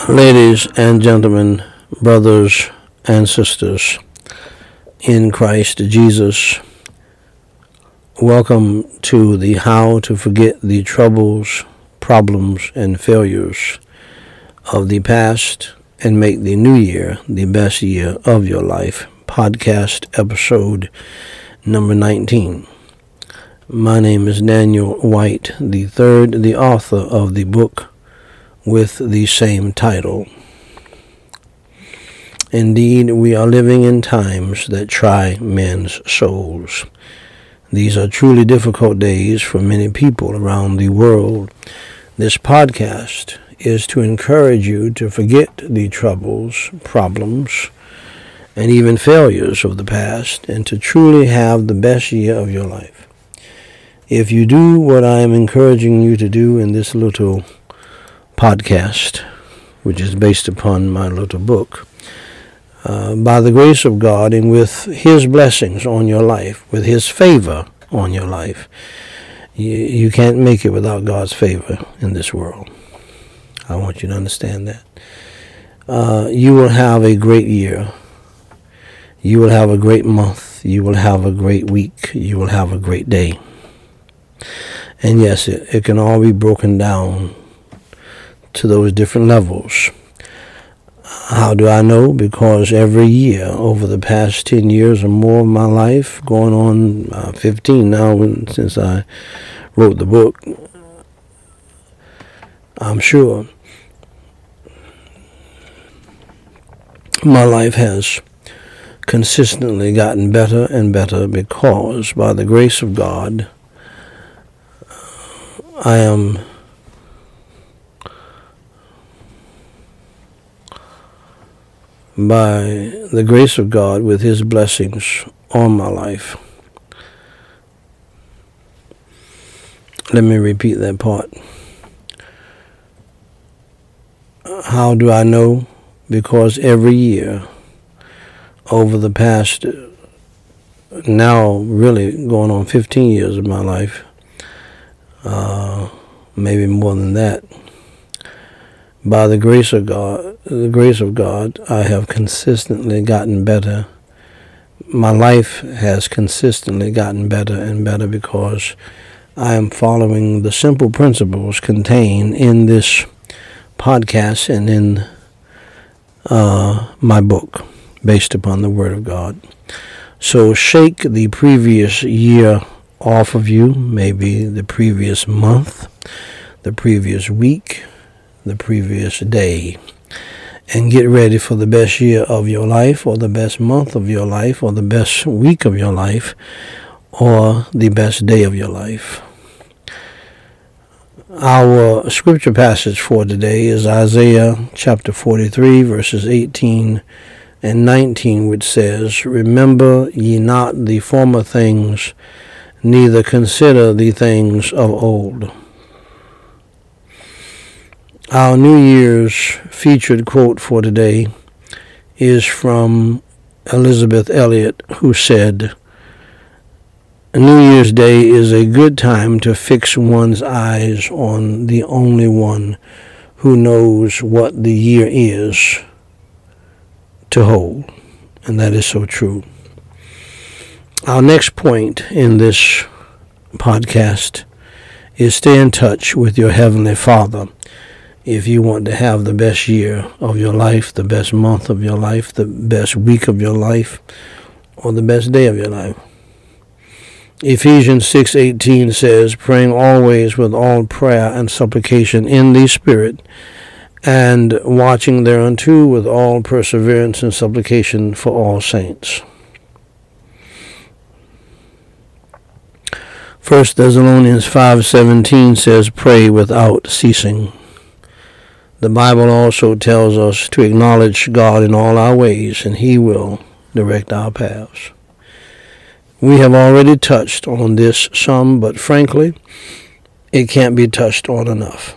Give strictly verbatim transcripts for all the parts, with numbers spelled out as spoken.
Ladies and gentlemen, brothers and sisters in Christ Jesus, welcome to the How to Forget the Troubles, Problems, and Failures of the Past and Make the New Year the Best Year of Your Life podcast episode number nineteen. My name is Daniel White the third, the author of the book with the same title. Indeed, we are living in times that try men's souls. These are truly difficult days for many people around the world. This podcast is to encourage you to forget the troubles, problems, and even failures of the past, and to truly have the best year of your life. If you do what I am encouraging you to do in this little podcast, which is based upon my little book, uh, by the grace of God and with His blessings on your life, with His favor on your life, you, you can't make it without God's favor in this world. I want you to understand that. Uh, you will have a great year. You will have a great month. You will have a great week. You will have a great day. And yes, it, it can all be broken down to those different levels. How do I know? Because every year over the past ten years or more of my life, going on uh, fifteen now since I wrote the book, I'm sure my life has consistently gotten better and better because by the grace of God, I am by the grace of God, with His blessings on my life. Let me repeat that part. How do I know? Because every year, over the past, now really going on fifteen years of my life, uh, maybe more than that, by the grace of God, the grace of God, I have consistently gotten better. My life has consistently gotten better and better because I am following the simple principles contained in this podcast and in uh, my book, based upon the Word of God. So shake the previous year off of you, maybe the previous month, the previous week, the previous day, and get ready for the best year of your life, or the best month of your life, or the best week of your life, or the best day of your life. Our scripture passage for today is Isaiah chapter forty-three, verses eighteen and nineteen, which says, "Remember ye not the former things, neither consider the things of old." Our New Year's featured quote for today is from Elizabeth Elliot, who said, "New Year's Day is a good time to fix one's eyes on the only one who knows what the year is to hold." And that is so true. Our next point in this podcast is stay in touch with your Heavenly Father. If you want to have the best year of your life, the best month of your life, the best week of your life, or the best day of your life. Ephesians six eighteen says, "Praying always with all prayer and supplication in the Spirit, and watching thereunto with all perseverance and supplication for all saints." First Thessalonians five seventeen says, "Pray without ceasing." The Bible also tells us to acknowledge God in all our ways, and He will direct our paths. We have already touched on this some, but frankly, it can't be touched on enough.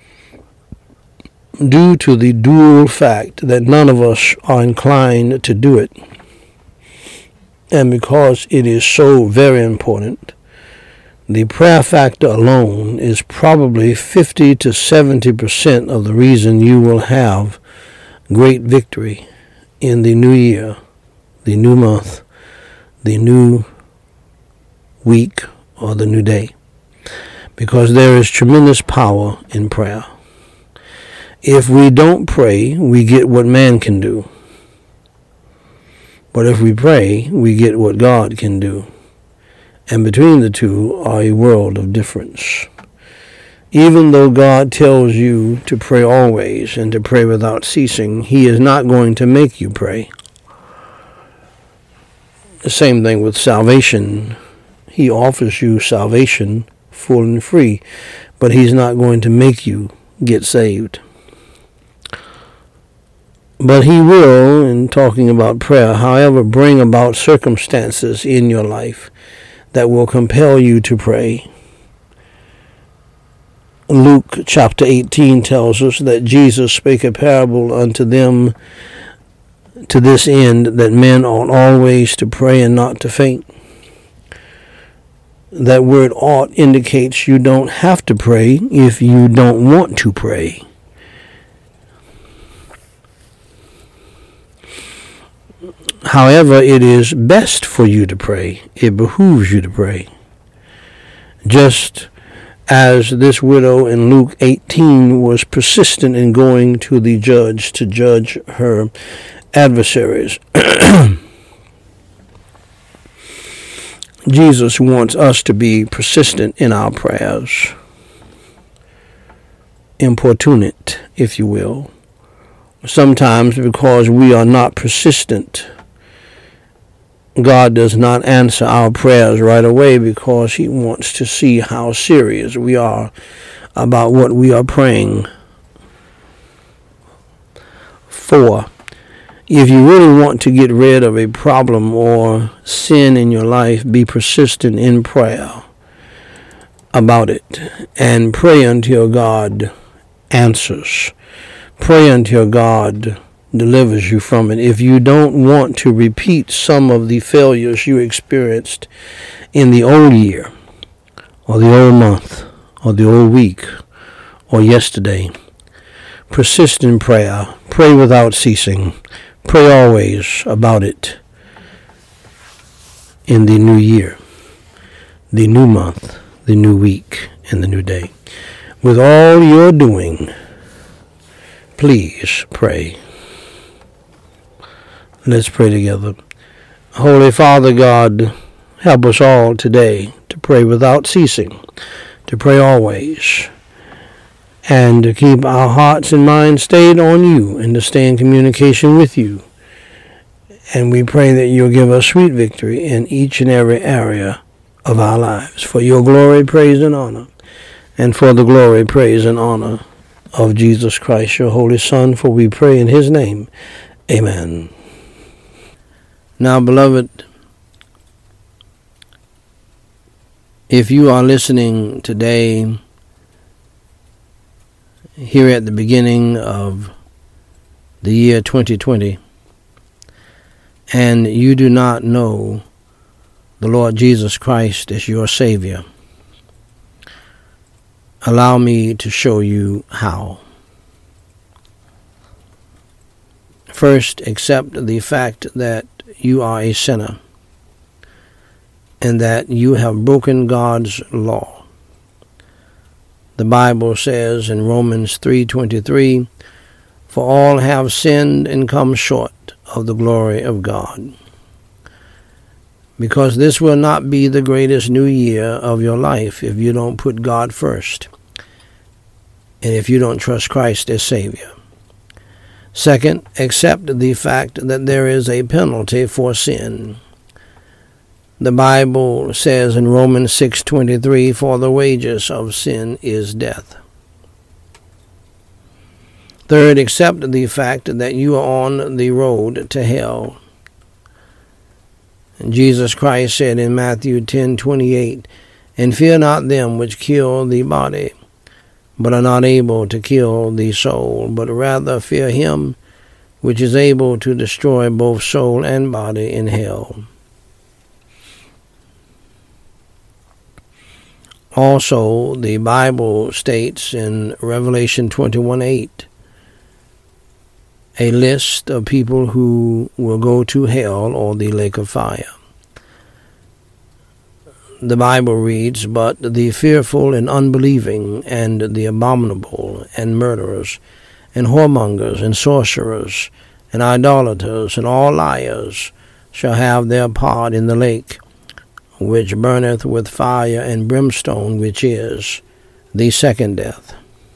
Due to the dual fact that none of us are inclined to do it, and because it is so very important, The prayer factor alone is probably fifty to seventy percent of the reason you will have great victory in the new year, the new month, the new week, or the new day. Because there is tremendous power in prayer. If we don't pray, we get what man can do. But if we pray, we get what God can do. And between the two are a world of difference. Even though God tells you to pray always and to pray without ceasing, he is not going to make you pray. The same thing with salvation. He offers you salvation full and free, but he's not going to make you get saved. But he will, in talking about prayer, however, bring about circumstances in your life that will compel you to pray. Luke chapter eighteen tells us that Jesus spake a parable unto them to this end, that men ought always to pray and not to faint. That word ought indicates you don't have to pray if you don't want to pray. However, it is best for you to pray. It behooves you to pray. Just as this widow in Luke eighteen was persistent in going to the judge to judge her adversaries. Jesus wants us to be persistent in our prayers. Importunate, if you will. Sometimes because we are not persistent, God does not answer our prayers right away because he wants to see how serious we are about what we are praying for. If you really want to get rid of a problem or sin in your life, be persistent in prayer about it and pray until God answers. Pray until God delivers you from it. If you don't want to repeat some of the failures you experienced in the old year, or the old month, or the old week, or yesterday, persist in prayer. Pray without ceasing. Pray always about it in the new year, the new month, the new week, and the new day. With all you're doing, please pray. Let's pray together. Holy Father God, help us all today to pray without ceasing, to pray always, and to keep our hearts and minds stayed on you and to stay in communication with you. And we pray that you'll give us sweet victory in each and every area of our lives. For your glory, praise, and honor, and for the glory, praise, and honor of Jesus Christ, your Holy Son, for we pray in his name. Amen. Now, beloved, if you are listening today, here at the beginning of the year twenty twenty, and you do not know the Lord Jesus Christ as your Savior, allow me to show you how. First, accept the fact that you are a sinner and that you have broken God's law. The Bible says in Romans three twenty-three, "For all have sinned and come short of the glory of God." Because this will not be the greatest new year of your life if you don't put God first and if you don't trust Christ as Savior. Second, accept the fact that there is a penalty for sin. The Bible says in Romans six twenty-three, "For the wages of sin is death." Third, accept the fact that you are on the road to hell. And Jesus Christ said in Matthew ten twenty-eight, "And fear not them which kill the body, but are not able to kill the soul, but rather fear him which is able to destroy both soul and body in hell." Also, the Bible states in Revelation twenty-one eight a list of people who will go to hell or the lake of fire. The Bible reads, "But the fearful and unbelieving, and the abominable, and murderers, and whoremongers, and sorcerers, and idolaters, and all liars shall have their part in the lake, which burneth with fire and brimstone, which is the second death."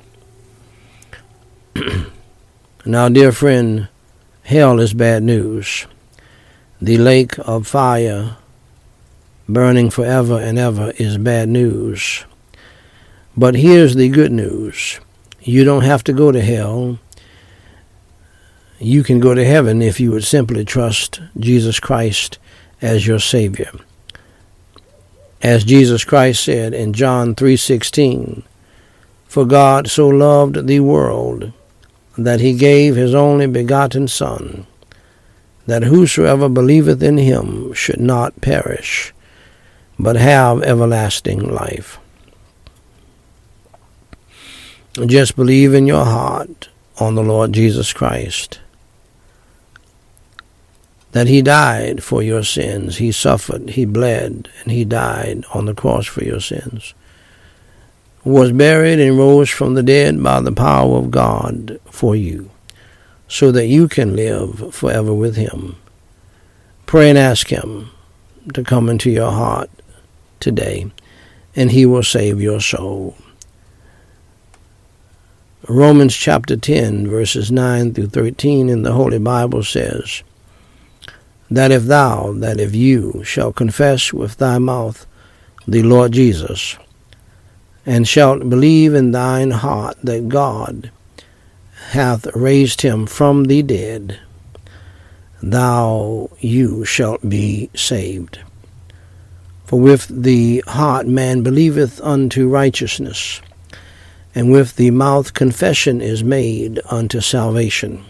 Now, dear friend, hell is bad news. The lake of fire burning forever and ever is bad news. But here's the good news. You don't have to go to hell. You can go to heaven if you would simply trust Jesus Christ as your Savior. As Jesus Christ said in John three sixteen, "For God so loved the world that he gave his only begotten Son, that whosoever believeth in him should not perish, but have everlasting life." Just believe in your heart on the Lord Jesus Christ, that he died for your sins. He suffered, he bled, and he died on the cross for your sins, was buried and rose from the dead by the power of God for you, so that you can live forever with him. Pray and ask him to come into your heart today, and he will save your soul. Romans chapter ten, verses nine through thirteen in the Holy Bible says, "That if thou, that if you, shall confess with thy mouth the Lord Jesus, and shalt believe in thine heart that God hath raised him from the dead, thou you shalt be saved. For with the heart man believeth unto righteousness, and with the mouth confession is made unto salvation.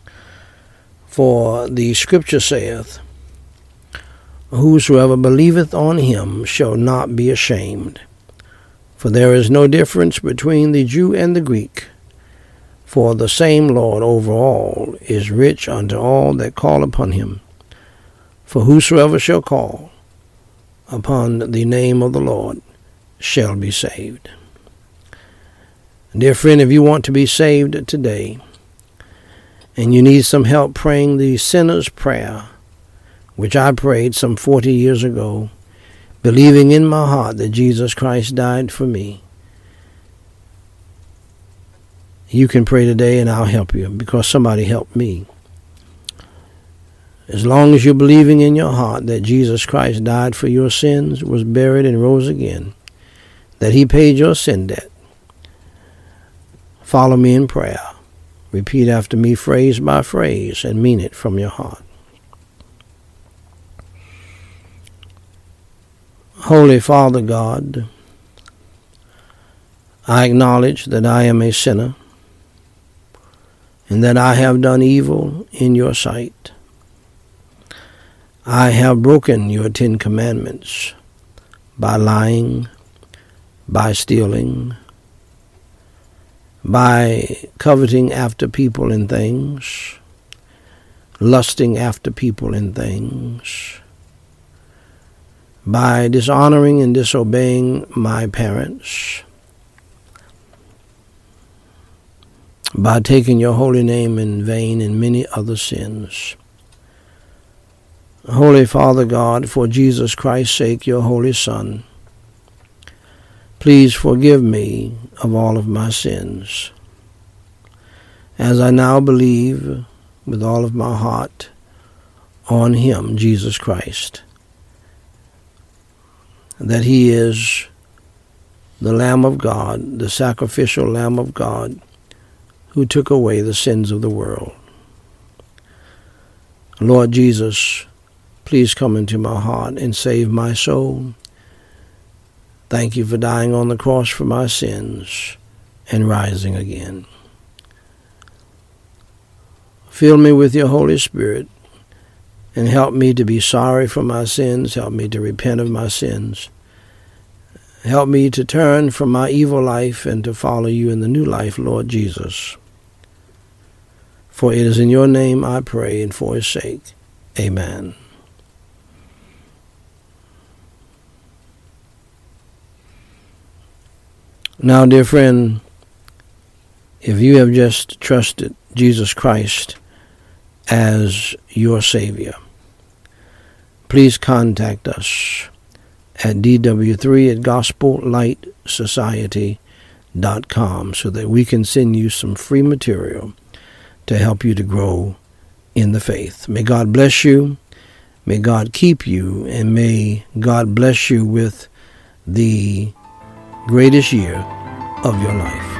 For the Scripture saith, Whosoever believeth on him shall not be ashamed. For there is no difference between the Jew and the Greek, for the same Lord over all is rich unto all that call upon him. For whosoever shall call upon the name of the Lord shall be saved." Dear friend, if you want to be saved today, and you need some help praying the sinner's prayer, which I prayed some forty years ago, believing in my heart that Jesus Christ died for me, you can pray today and I'll help you, because somebody helped me. As long as you're believing in your heart that Jesus Christ died for your sins, was buried and rose again, that he paid your sin debt, follow me in prayer. Repeat after me phrase by phrase and mean it from your heart. Holy Father God, I acknowledge that I am a sinner and that I have done evil in your sight. I have broken your Ten Commandments by lying, by stealing, by coveting after people and things, lusting after people and things, by dishonoring and disobeying my parents, by taking your holy name in vain, and many other sins. Holy Father God, for Jesus Christ's sake, your holy Son, please forgive me of all of my sins, as I now believe with all of my heart on him, Jesus Christ, that he is the Lamb of God, the sacrificial Lamb of God, who took away the sins of the world. Lord Jesus, please come into my heart and save my soul. Thank you for dying on the cross for my sins and rising again. Fill me with your Holy Spirit and help me to be sorry for my sins. Help me to repent of my sins Help me to turn from my evil life and to follow you in the new life, Lord Jesus. For it is in your name I pray, and for his sake. Amen. Now, dear friend, if you have just trusted Jesus Christ as your Savior, please contact us at D W three at gospel light society dot com so that we can send you some free material to help you to grow in the faith. May God bless you. May God keep you. And may God bless you with the greatest year of your life.